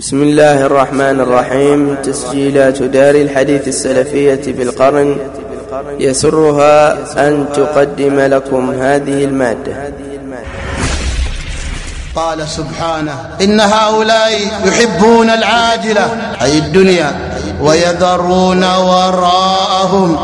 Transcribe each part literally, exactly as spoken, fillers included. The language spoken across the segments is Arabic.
بسم الله الرحمن الرحيم. تسجيلات دار الحديث السلفية بالقرن يسرها أن تقدم لكم هذه المادة. قال سبحانه: إن هؤلاء يحبون العاجلة أي الدنيا ويذرون وراءهم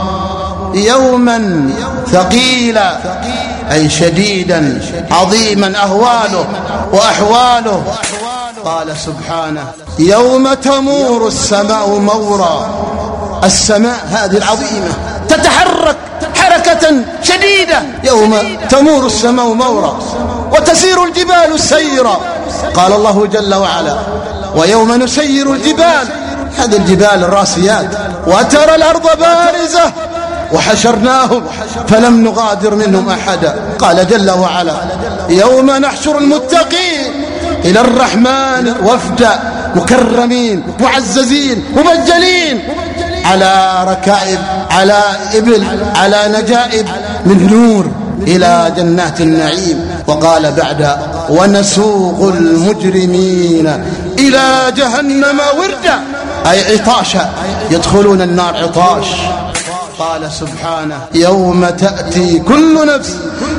يوما ثقيلا أي شديدا عظيما أهواله وأحواله. قال سبحانه: يوم تمور السماء مورا. السماء هذه العظيمة تتحرك حركة شديدة يوم تمور السماء مورا وتسير الجبال سيرا. قال الله جل وعلا: ويوم نسير الجبال، هذه الجبال الراسيات، وترى الأرض بارزة وحشرناهم فلم نغادر منهم أحدا. قال جل وعلا: يوم نحشر المتقين إلى الرحمن وفدا مكرمين معززين مبجلين على ركائب على إبل على نجائب من نور إلى جنات النعيم. وقال بعد: ونسوق المجرمين إلى جهنم وردا أي عطاشا، يدخلون النار عطاش. قال سبحانه: يوم تأتي كل نفس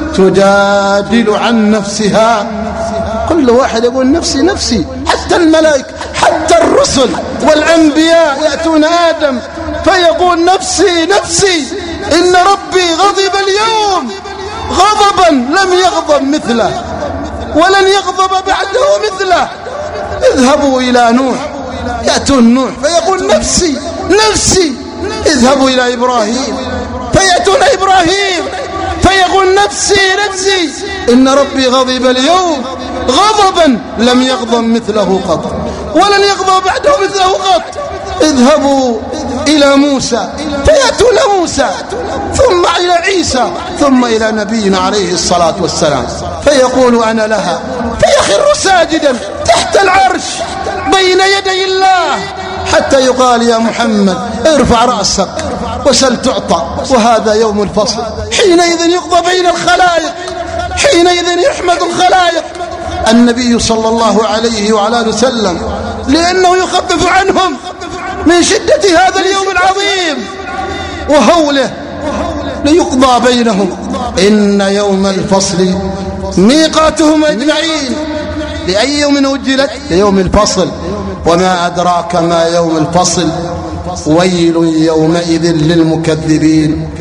تجادل عن نفسها. كل واحد يقول نفسي نفسي، حتى الملائكة حتى الرسل والأنبياء يأتون آدم فيقول نفسي نفسي، إن ربي غضب اليوم غضبا لم يغضب مثله ولن يغضب بعده مثله. اذهبوا إلى نوح، يأتون نوح فيقول نفسي نفسي. اذهبوا إلى إبراهيم فيأتون إبراهيم فيقول نفسي نفسي، إن ربي غضب اليوم غضبا لم يغضب مثله قط ولن يغضب بعده مثله قط. اذهبوا إلى موسى فيأتون موسى ثم إلى عيسى ثم إلى نبينا عليه الصلاة والسلام فيقول أنا لها، فيخر ساجدا تحت العرش بين يدي الله حتى يقال يا محمد ارفع رأسك وسل تعطى. وهذا يوم الفصل، حينئذ يقضى بين الخلائق، حينئذ يحمد الخلائق النبي صلى الله عليه وعلى آله وسلم لأنه يخفف عنهم من شدة هذا اليوم العظيم وهوله ليقضى بينهم. إن يوم الفصل ميقاتهم أجمعين. لأي يوم أجلت؟ ليوم الفصل. وما أدراك ما يوم الفصل، ويل يومئذ للمكذبين.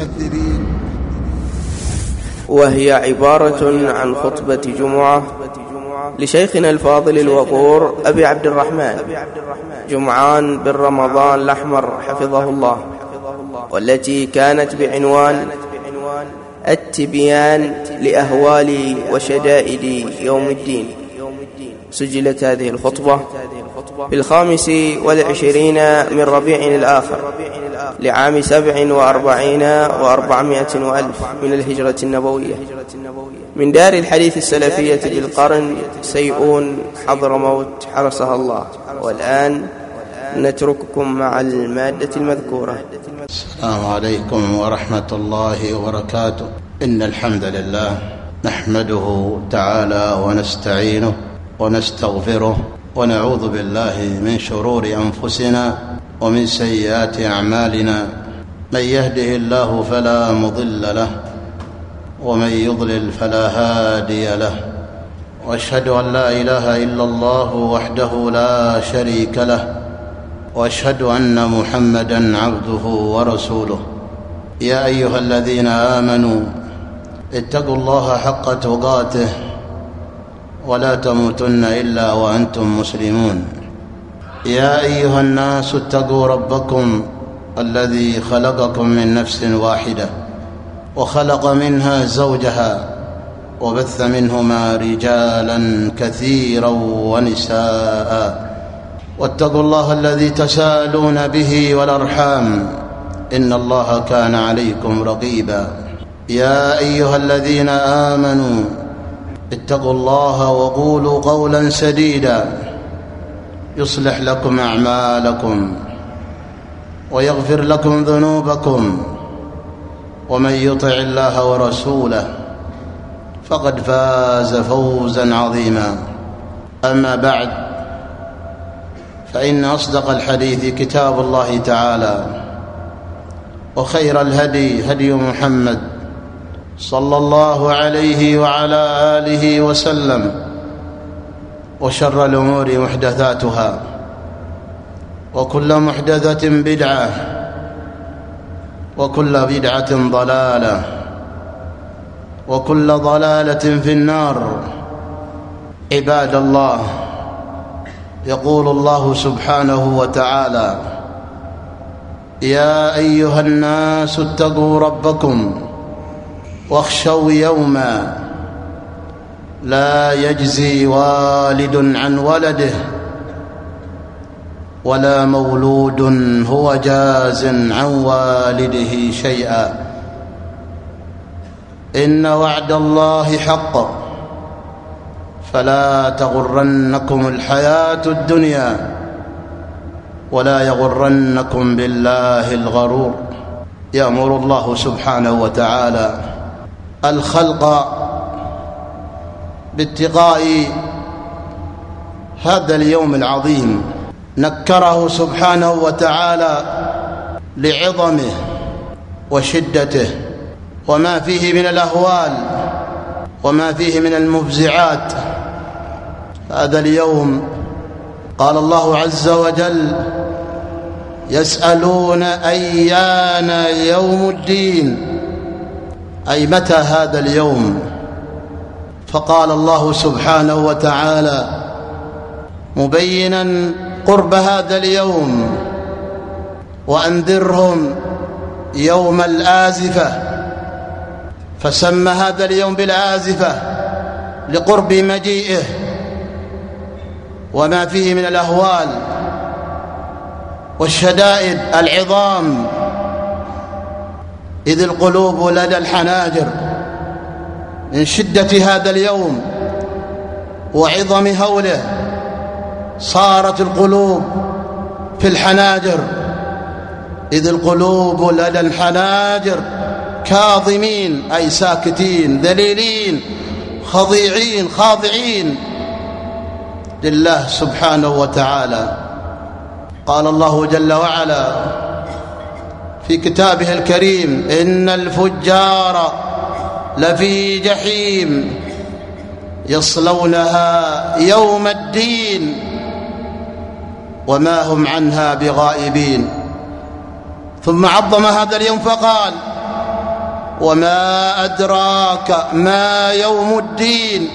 وهي عبارة عن خطبة جمعة لشيخنا الفاضل الوقور أبي عبد الرحمن جمعان بن رمضان الأحمر حفظه الله، والتي كانت بعنوان التبيان لأهوال وشدائد يوم الدين. سجلت هذه الخطبة في الخامس والعشرين من ربيع الآخر لعام سبع وأربعين وأربعمائة وألف من الهجرة النبوية من دار الحديث السلفية بالقرن سيئون حضرموت حرسها الله. والآن نترككم مع المادة المذكورة. السلام عليكم ورحمة الله وبركاته. إن الحمد لله نحمده تعالى ونستعينه ونستغفره ونعوذ بالله من شرور أنفسنا ومن سيئات أعمالنا. من يهده الله فلا مضل له ومن يضلل فلا هادي له. وأشهد أن لا إله إلا الله وحده لا شريك له، وأشهد أن محمدًا عبده ورسوله. يا أيها الذين آمنوا اتقوا الله حق تقاته ولا تموتن إلا وأنتم مسلمون. يا أيها الناس اتقوا ربكم الذي خلقكم من نفس واحدة وخلق منها زوجها وبث منهما رجالا كثيرا ونساء. واتقوا الله الذي تساءلون به والأرحام إن الله كان عليكم رقيبا. يا أيها الذين آمنوا اتقوا الله وقولوا قولا سديدا يصلح لكم أعمالكم ويغفر لكم ذنوبكم، ومن يطع الله ورسوله فقد فاز فوزا عظيما. أما بعد، فإن أصدق الحديث كتاب الله تعالى، وخير الهدي هدي محمد صلى الله عليه وعلى آله وسلم، وشر الأمور محدثاتها، وكل محدثة بدعة، وكل بدعة ضلالة، وكل ضلالة في النار. عباد الله، يقول الله سبحانه وتعالى: يا أيها الناس اتقوا ربكم واخشوا يوما لا يجزي والد عن ولده ولا مولود هو جاز عن والده شيئا، إن وعد الله حق فلا تغرنكم الحياة الدنيا ولا يغرنكم بالله الغرور. يأمر الله سبحانه وتعالى الخلق باتقاء هذا اليوم العظيم، نكره سبحانه وتعالى لعظمه وشدته وما فيه من الأهوال وما فيه من المفزعات. هذا اليوم قال الله عز وجل: يسألون أيان يوم الدين، أي متى هذا اليوم؟ فقال الله سبحانه وتعالى مبينا قرب هذا اليوم: وأنذرهم يوم الآزفة. فسمى هذا اليوم بالآزفة لقرب مجيئه وما فيه من الأهوال والشدائد العظام، إذ القلوب لدى الحناجر. من شدة هذا اليوم وعظم هوله صارت القلوب في الحناجر، إذ القلوب لدى الحناجر كاظمين، أي ساكتين ذليلين خضيعين خاضعين لله سبحانه وتعالى. قال الله جل وعلا في كتابه الكريم: إن الفجار لفي جحيم يصلونها يوم الدين وما هم عنها بغائبين. ثم عظم هذا اليوم فقال: وما أدراك ما يوم الدين،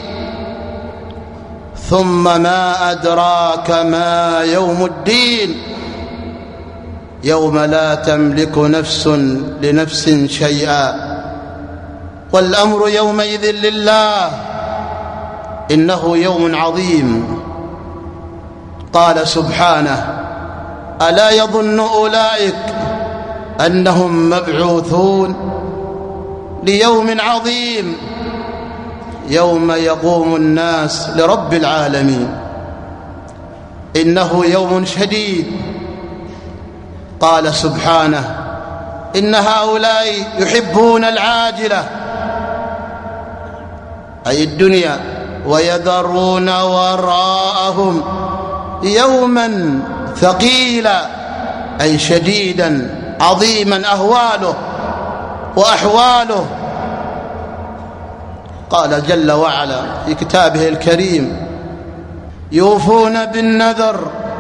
ثم ما أدراك ما يوم الدين، يوم لا تملك نفس لنفس شيئا والأمر يومئذ لله، إنه يوم عظيم. قال سبحانه: ألا يظن أولئك أنهم مبعوثون ليوم عظيم يوم يقوم الناس لرب العالمين، إنه يوم شديد. قال سبحانه: إن هؤلاء يحبون العاجلة، أي الدنيا، ويذرون وراءهم يوما ثقيلا، أي شديدا عظيما أهواله وأحواله. قال جل وعلا في كتابه الكريم: يوفون بالنذر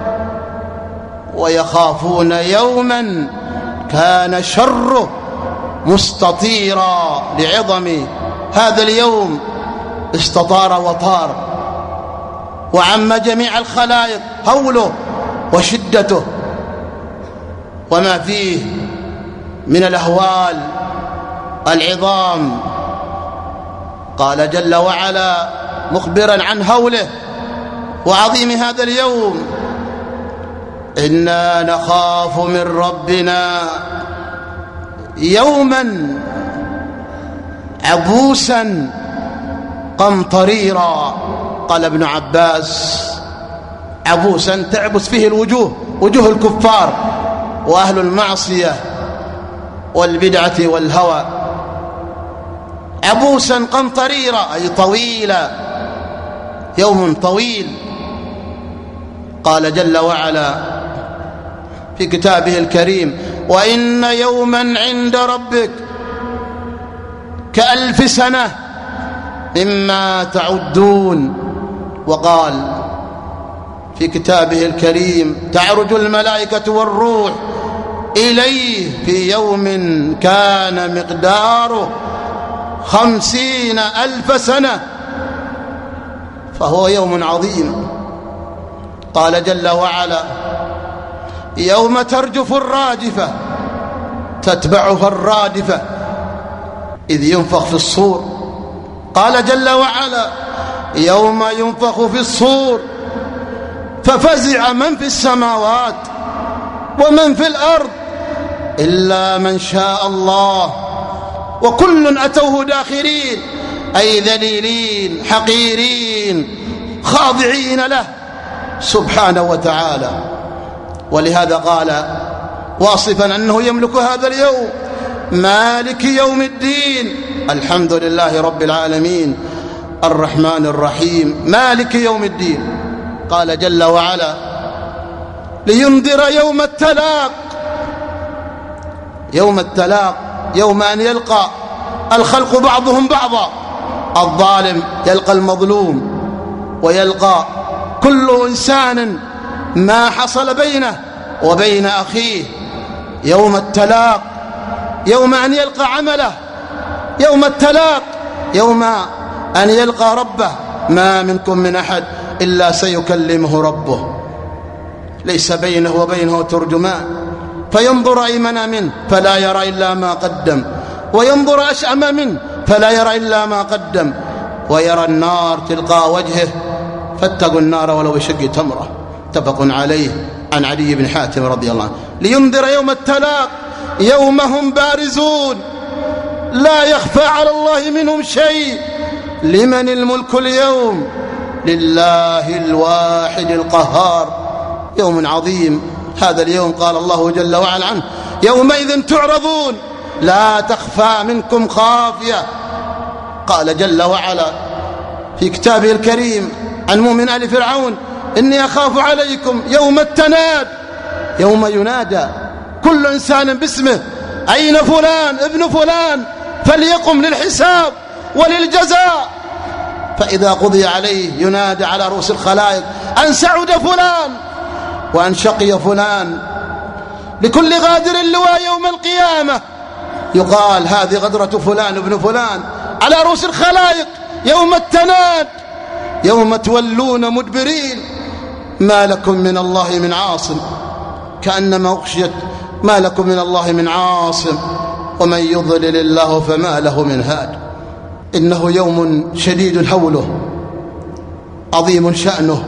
ويخافون يوما كان شره مستطيرا. لعظم هذا اليوم استطار وطار وعم جميع الخلائق هوله وشدته وما فيه من الأهوال العظام. قال جل وعلا مخبرا عن هوله وعظيم هذا اليوم: إنا نخاف من ربنا يوما عبوسا قمطريرا. قال ابن عباس: عبوسا تعبس فيه الوجوه، وجوه الكفار وأهل المعصية والبدعة والهوى. عبوسا قمطريرا أي طويلا، يوم طويل قال جل وعلا في كتابه الكريم: وإن يوما عند ربك كألف سنة مما تعدون. وقال في كتابه الكريم: تعرج الملائكة والروح إليه في يوم كان مقداره خمسين ألف سنة، فهو يوم عظيم. قال جل وعلا: يوم ترجف الراجفة تتبعها الرادفة إذ ينفخ في الصور. قال جل وعلا: يوم ينفخ في الصور ففزع من في السماوات ومن في الأرض إلا من شاء الله وكل أتوه داخرين، أي ذليلين حقيرين خاضعين له سبحانه وتعالى. ولهذا قال واصفا أنه يملك هذا اليوم: مالك يوم الدين، الحمد لله رب العالمين الرحمن الرحيم مالك يوم الدين. قال جل وعلا: لينذر يوم التلاق. يوم التلاق يوم أن يلقى الخلق بعضهم بعضا، الظالم يلقى المظلوم، ويلقى كل إنسان ما حصل بينه وبين أخيه. يوم التلاق يوم أن يلقى عمله، يوم التلاق يوم أن يلقى ربه. ما منكم من أحد إلا سيكلمه ربه، ليس بينه وبينه ترجمان، فينظر أيمن منه فلا يرى إلا ما قدم، وينظر أشأم منه فلا يرى إلا ما قدم، ويرى النار تلقى وجهه فاتقوا النار ولو بشق تمرة. متفق عليه عن علي بن حاتم رضي الله عنه. لينذر يوم التلاق يوم هم بارزون لا يخفى على الله منهم شيء. لمن الملك اليوم؟ لله الواحد القهار. يوم عظيم هذا اليوم. قال الله جل وعلا عنه: يومئذ تعرضون لا تخفى منكم خافية. قال جل وعلا في كتابه الكريم عن مؤمن آل فرعون: إني أخاف عليكم يوم التناد، يوم ينادى كل إنسان باسمه: أين فلان ابن فلان فليقم للحساب وللجزاء. فإذا قضي عليه ينادى على رؤوس الخلائق: أن سعد فلان وأن شقي فلان. لكل غادر اللواء يوم القيامة يقال: هذه غدرة فلان ابن فلان، على رؤوس الخلائق يوم التناد. يوم تولون مدبرين ما لكم من الله من عاصم. كأنما أغشيت: ما لكم من الله من عاصم ومن يضلل الله فما له من هاد. إنه يوم شديد هوله عظيم شأنه.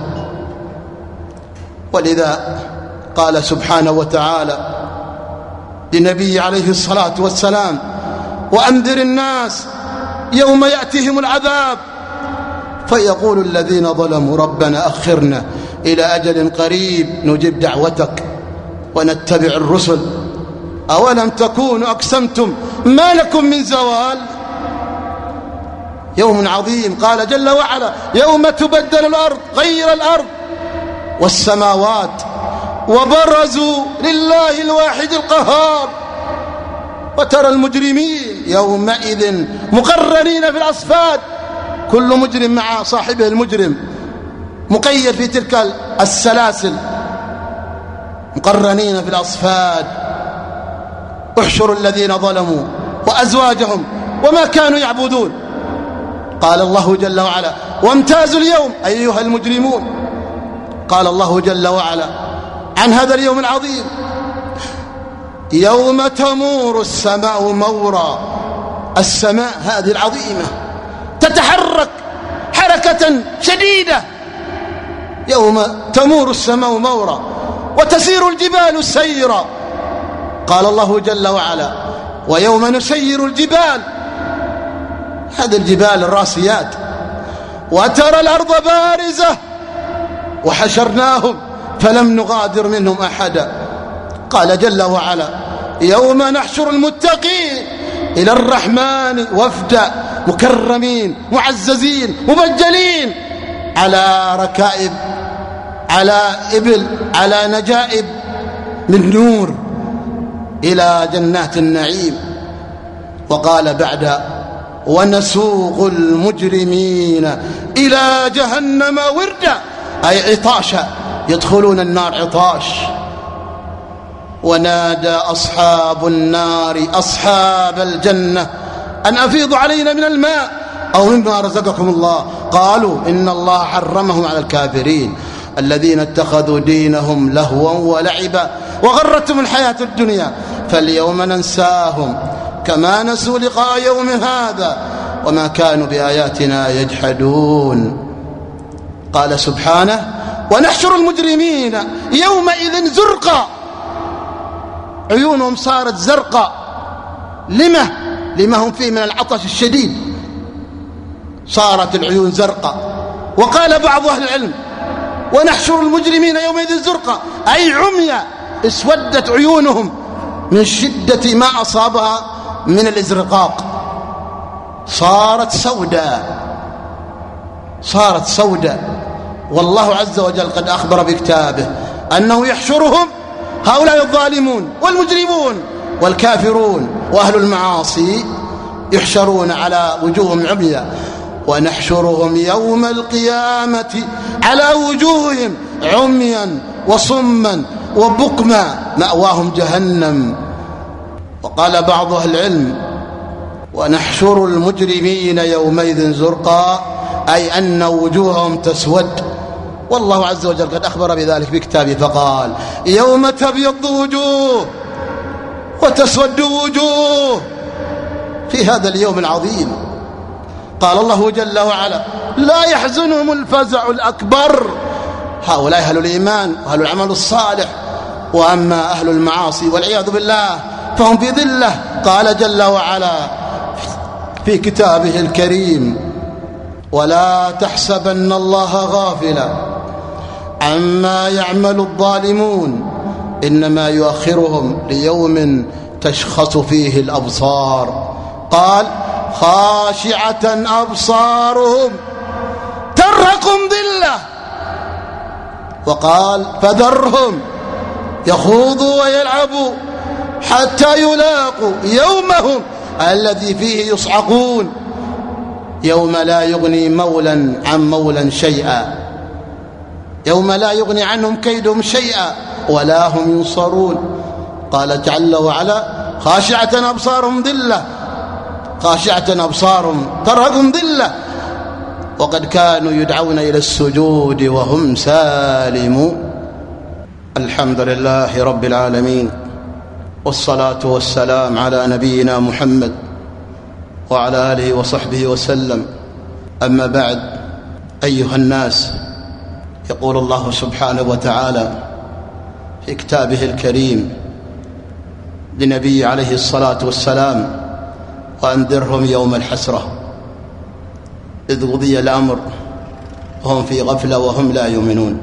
ولذا قال سبحانه وتعالى لنبي عليه الصلاة والسلام: وأنذر الناس يوم يأتيهم العذاب فيقول الذين ظلموا ربنا أخرنا إلى أجل قريب نجب دعوتك ونتبع الرسل أولم تكونوا أقسمتم ما لكم من زوال. يوم عظيم. قال جل وعلا: يوم تبدل الأرض غير الأرض والسماوات وبرزوا لله الواحد القهار وترى المجرمين يومئذ مقرنين في الأصفاد. كل مجرم مع صاحبه المجرم مقيد في تلك السلاسل، مقرنين في الأصفاد. احشروا الذين ظلموا وأزواجهم وما كانوا يعبدون. قال الله جل وعلا: وامتازوا اليوم أيها المجرمون. قال الله جل وعلا عن هذا اليوم العظيم: يوم تمور السماء مورا. السماء هذه العظيمة تتحرك حركة شديدة. يوم تمور السماء مورا وتسير الجبال سيرا. قال الله جل وعلا: ويوم نسير الجبال، هذه الجبال الراسيات، وترى الأرض بارزة وحشرناهم فلم نغادر منهم أحدا. قال جل وعلا: يوم نحشر المتقين إلى الرحمن وفدا مكرمين معززين مبجلين على ركائب على إبل على نجائب من نور إلى جنات النعيم. وقال بعد: ونسوق المجرمين إلى جهنم وردا، أي عطاشا، يدخلون النار عطاش. ونادى أصحاب النار أصحاب الجنة أن أفيضوا علينا من الماء أو مما رزقكم الله، قالوا إن الله حرمهم على الكافرين الذين اتخذوا دينهم لهوا ولعبا وغرتهم الحياة الدنيا فاليوم ننساهم كما نسوا لقاء يوم هذا وما كانوا بآياتنا يجحدون. قال سبحانه: ونحشر المجرمين يومئذ زرقا، عيونهم صارت زرقاء. لما لما هم فيه من العطش الشديد صارت العيون زرقاء. وقال بعض أهل العلم: ونحشر المجرمين يومئذ زرقا، أي عميا، اسودت عيونهم من شدة ما أصابها من الإزرقاق، صارت سوداء صارت سوداء. والله عز وجل قد أخبر بكتابه أنه يحشرهم، هؤلاء الظالمون والمجرمون والكافرون وأهل المعاصي يحشرون على وجوههم عميا، ونحشرهم يوم القيامة على وجوههم عميا وصما وبكما مأواهم جهنم. وقال بعض أهل العلم: ونحشر المجرمين يومئذ زرقا، أي أن وجوههم تسود. والله عز وجل قد أخبر بذلك بكتابه فقال: يوم تبيض وجوه وتسود وجوه في هذا اليوم العظيم. قال الله جل وعلا: لا يحزنهم الفزع الأكبر، هؤلاء أهل الإيمان وأهل العمل الصالح. وأما أهل المعاصي والعياذ بالله فهم في ذلة. قال جل وعلا في كتابه الكريم: ولا تحسبن الله غافلا عما يعمل الظالمون إنما يؤخرهم ليوم تشخص فيه الأبصار. قال: خاشعة أبصارهم ترهقهم ذلة. وقال: فذرهم يخوضوا ويلعبوا حتى يلاقوا يومهم الذي فيه يصعقون يوم لا يغني مولا عن مولا شيئا، يوم لا يغني عنهم كيدهم شيئا ولا هم ينصرون. قال جل وعلا: خاشعة أبصارهم ذلة، خاشعة أبصارهم ترهقهم ذلة وقد كانوا يدعون إلى السجود وهم سالمون. الحمد لله رب العالمين، والصلاة والسلام على نبينا محمد وعلى آله وصحبه وسلم. أما بعد، أيها الناس، يقول الله سبحانه وتعالى في كتابه الكريم لنبي عليه الصلاة والسلام: وأنذرهم يوم الحسرة إذ قضي الأمر وهم في غفلة وهم لا يؤمنون.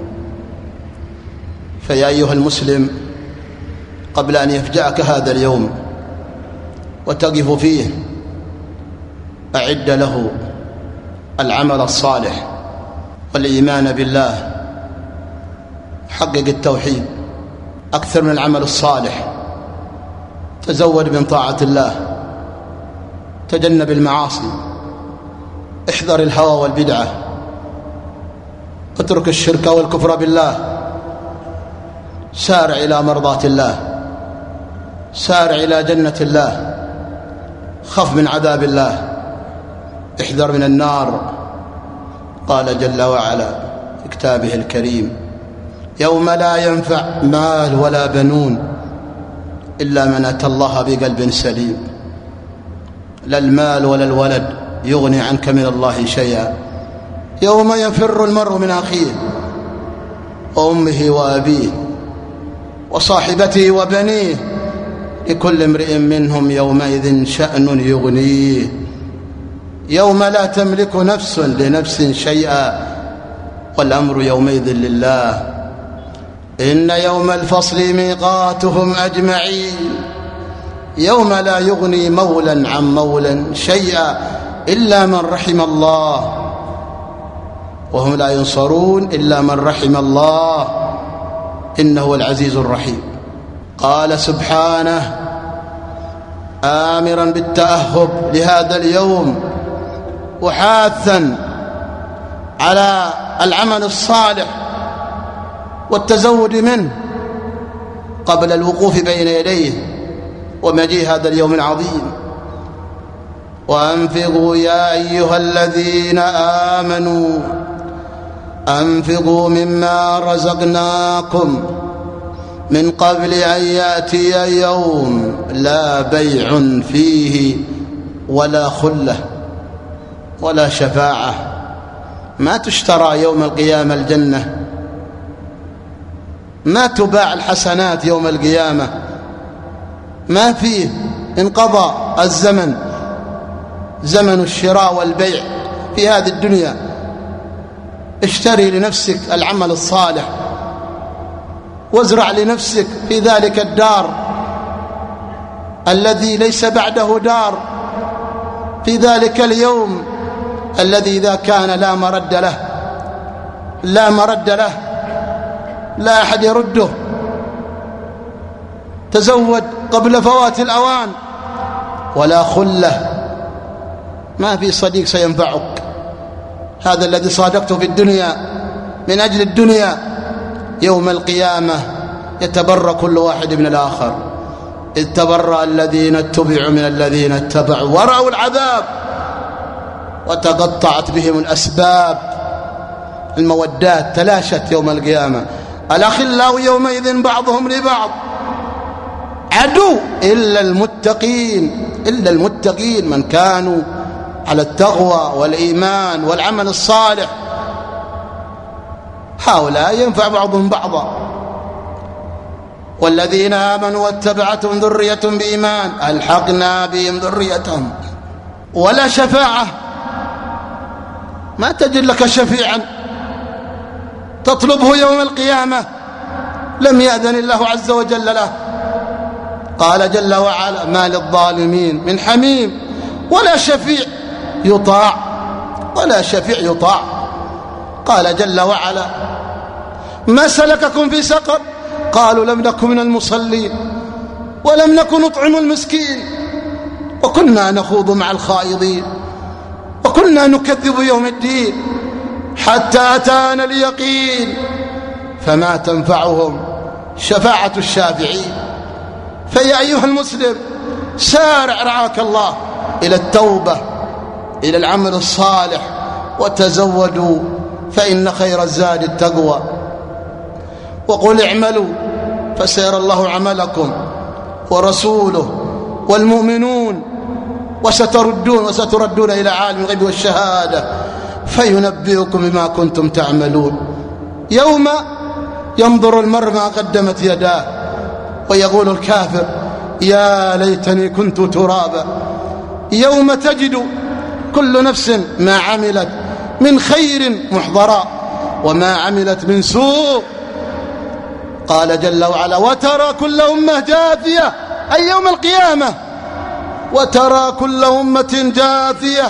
فيا أيها المسلم، قبل أن يفجعك هذا اليوم وتقف فيه، أعد له العمل الصالح والإيمان بالله، حقق التوحيد، أكثر من العمل الصالح، تزود من طاعة الله، تجنب المعاصي، احذر الهوى والبدعة، اترك الشرك والكفر بالله، سارع إلى مرضاة الله، سارع إلى جنة الله، خف من عذاب الله، احذر من النار. قال جل وعلا في كتابه الكريم: يوم لا ينفع مال ولا بنون إلا من أتى الله بقلب سليم. لا المال ولا الولد يغني عنك من الله شيئا. يوم يفر المرء من أخيه وأمه وأبيه وصاحبته وبنيه لكل امرئ منهم يومئذ شأن يغنيه. يوم لا تملك نفس لنفس شيئا والأمر يومئذ لله. إن يوم الفصل ميقاتهم أجمعين يوم لا يغني مولا عن مولا شيئا إلا من رحم الله. وهم لا ينصرون إلا من رحم الله إنه هو العزيز الرحيم. قال سبحانه آمرا بالتأهب لهذا اليوم وحاثا على العمل الصالح والتزود منه قبل الوقوف بين يديه ومجيء هذا اليوم العظيم. وأنفقوا يا أيها الذين آمنوا أنفقوا مما رزقناكم من قبل أن يأتي يوم لا بيع فيه ولا خلة ولا شفاعة. ما تشترى يوم القيامة الجنة، ما تباع الحسنات يوم القيامة، ما فيه، انقضى الزمن، زمن الشراء والبيع في هذه الدنيا. اشتري لنفسك العمل الصالح وازرع لنفسك في ذلك الدار الذي ليس بعده دار، في ذلك اليوم الذي إذا كان لا مرد له لا مرد له لا أحد يرده. تزود قبل فوات الأوان. ولا خلة، ما في صديق سينفعك. هذا الذي صادقته في الدنيا من أجل الدنيا يوم القيامة يتبرأ كل واحد من الآخر. إذ تبرأ الذين اتبعوا من الذين اتبعوا ورأوا العذاب وتقطعت بهم الأسباب. المودات تلاشت يوم القيامة. الأخلاء يومئذ بعضهم لبعض عدو إلا المتقين، إلا المتقين من كانوا على التقوى والإيمان والعمل الصالح. هؤلاء ينفع بعضهم بعضا. والذين آمنوا واتبعتهم ذرية بإيمان ألحقنا بهم ذريتهم. ولا شفاعة، ما تجد لك شفيعا تطلبه يوم القيامة لم يأذن الله عز وجل له. قال جل وعلا ما للظالمين من حميم ولا شفيع يطاع، ولا شفيع يطاع. قال جل وعلا ما سلككم في سقر؟ قالوا لم نكن من المصلين ولم نكن نطعم المسكين وكنا نخوض مع الخائضين وكنا نكذب يوم الدين حتى أتانا اليقين فما تنفعهم شفاعة الشافعين. فيا أيها المسلم سارع رعاك الله إلى التوبة، إلى العمل الصالح، وتزودوا فإن خير الزاد التقوى. وقل اعملوا فسيرى الله عملكم ورسوله والمؤمنون وستردون وستردون إلى عالم الغيب والشهادة فينبئكم بما كنتم تعملون. يوم ينظر المرء ما قدمت يداه ويقول الكافر يا ليتني كنت ترابا. يوم تجد كل نفس ما عملت من خير محضرا وما عملت من سوء. قال جل وعلا وترى كل أمة جاثية، أي يوم القيامة، وترى كل أمة جاثية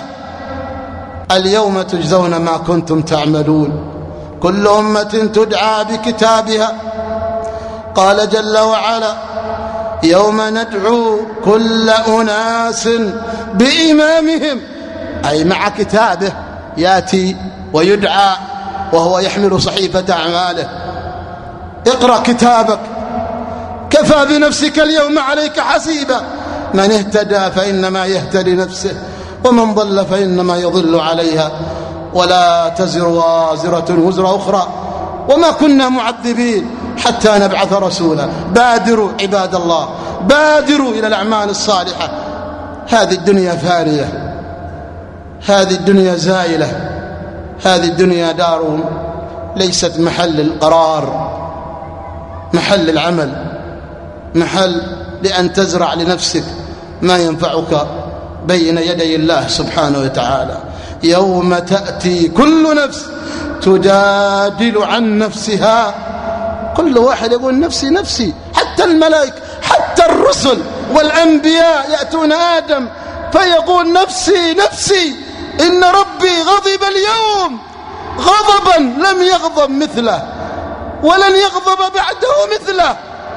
اليوم تجزون ما كنتم تعملون. كل أمة تدعى بكتابها. قال جل وعلا يوم ندعو كل أناس بإمامهم، أي مع كتابه يأتي ويدعى وهو يحمل صحيفة أعماله. اقرأ كتابك كفى بنفسك اليوم عليك حسيبا. من اهتدى فإنما يهتدي نفسه ومن ضل فإنما يضل عليها ولا تزر وازرة وزر أخرى وما كنا معذبين حتى نبعث رسولا. بادروا عباد الله، بادروا إلى الأعمال الصالحة. هذه الدنيا فانية، هذه الدنيا زائلة، هذه الدنيا دار ليست محل القرار، محل العمل، محل لأن تزرع لنفسك ما ينفعك بين يدي الله سبحانه وتعالى. يوم تأتي كل نفس تجادل عن نفسها. كل واحد يقول نفسي نفسي، حتى الملائكة حتى الرسل والأنبياء يأتون آدم فيقول نفسي نفسي إن ربي غضب اليوم غضبا لم يغضب مثله ولن يغضب بعده مثله.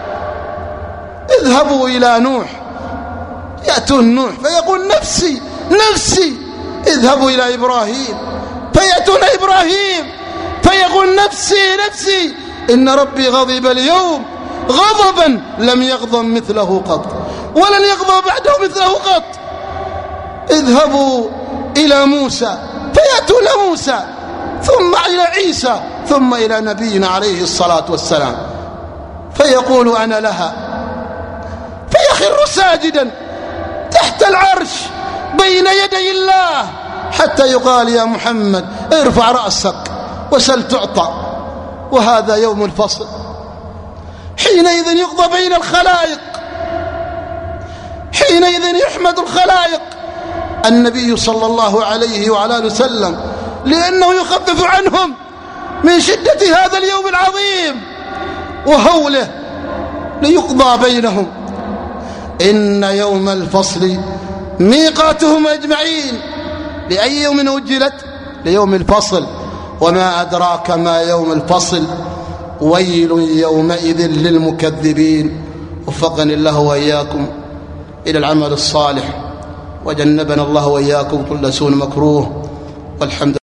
اذهبوا إلى نوح، يأتون نوح فيقول نفسي نفسي. اذهبوا إلى إبراهيم فيأتون إبراهيم فيقول نفسي نفسي. إن ربي غضب اليوم غضبا لم يغضب مثله قط ولن يغضب بعده مثله قط. اذهبوا إلى موسى فيأتون موسى، ثم إلى عيسى، ثم إلى نبينا عليه الصلاة والسلام فيقول أنا لها، فيخر ساجدا تحت العرش بين يدي الله حتى يقال يا محمد ارفع رأسك وسل تعطى. وهذا يوم الفصل، حينئذ يقضى بين الخلائق، حينئذ يحمد الخلائق النبي صلى الله عليه وعلى آله وسلم، لأنه يخفف عنهم من شدة هذا اليوم العظيم وهوله ليقضى بينهم. إن يوم الفصل ميقاتهم أجمعين. لأي يوم أجلت؟ ليوم الفصل. وما أدراك ما يوم الفصل، ويل يومئذ للمكذبين. وفقني الله وإياكم إلى العمل الصالح، وجنبنا الله وإياكم كل سوء مكروه، والحمد